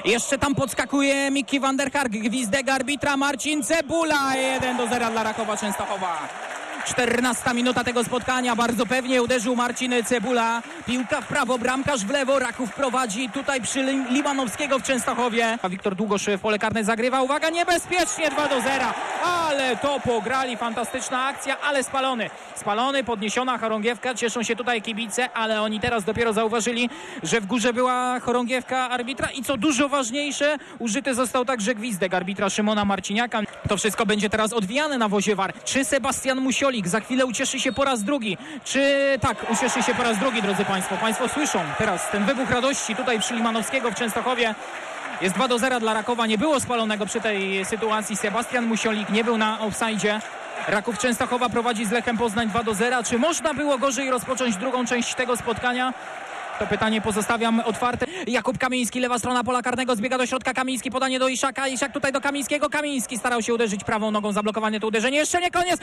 Jeszcze tam podskakuje Miki van der Kark, gwizdek arbitra Marcin Cebula, 1-0 dla Rakowa Częstochowa. 14 minuta tego spotkania, bardzo pewnie uderzył Marcin Cebula, piłka w prawo, bramkarz w lewo, Raków prowadzi tutaj przy Limanowskiego w Częstochowie. A Wiktor Długosz w pole karne zagrywa, uwaga, niebezpiecznie, 2-0, ale to pograli, fantastyczna akcja, ale spalony, podniesiona chorągiewka, cieszą się tutaj kibice, ale oni teraz dopiero zauważyli, że w górze była chorągiewka arbitra i co dużo ważniejsze, użyty został także gwizdek arbitra Szymona Marciniaka. To wszystko będzie teraz odwijane na wozie VAR. Czy Sebastian Musiolik za chwilę ucieszy się po raz drugi? Ucieszy się po raz drugi, drodzy Państwo. Państwo słyszą teraz ten wybuch radości tutaj przy Limanowskiego w Częstochowie. Jest 2-0 dla Rakowa. Nie było spalonego przy tej sytuacji. Sebastian Musiolik nie był na offside. Raków Częstochowa prowadzi z Lechem Poznań 2-0. Czy można było gorzej rozpocząć drugą część tego spotkania? To pytanie pozostawiam otwarte. Jakub Kamiński, lewa strona pola karnego, zbiega do środka Kamiński, podanie do Iszaka, Iszak tutaj do Kamińskiego, Kamiński starał się uderzyć prawą nogą, zablokowanie to uderzenie, jeszcze nie koniec,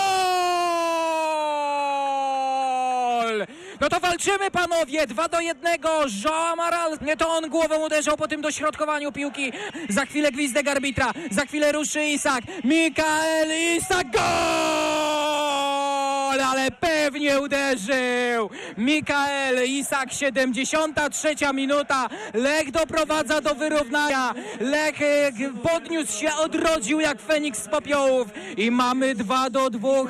gol! No to walczymy, panowie, 2-1, João Amaral, to on głową uderzał po tym dośrodkowaniu piłki, za chwilę gwizdek arbitra, za chwilę ruszy Isak, Mikael Isak, gol! Ale pewnie uderzył Mikael Isak, 73 minuta, Lech doprowadza do wyrównania, Lech podniósł się, odrodził jak Feniks z popiołów i mamy 2-2.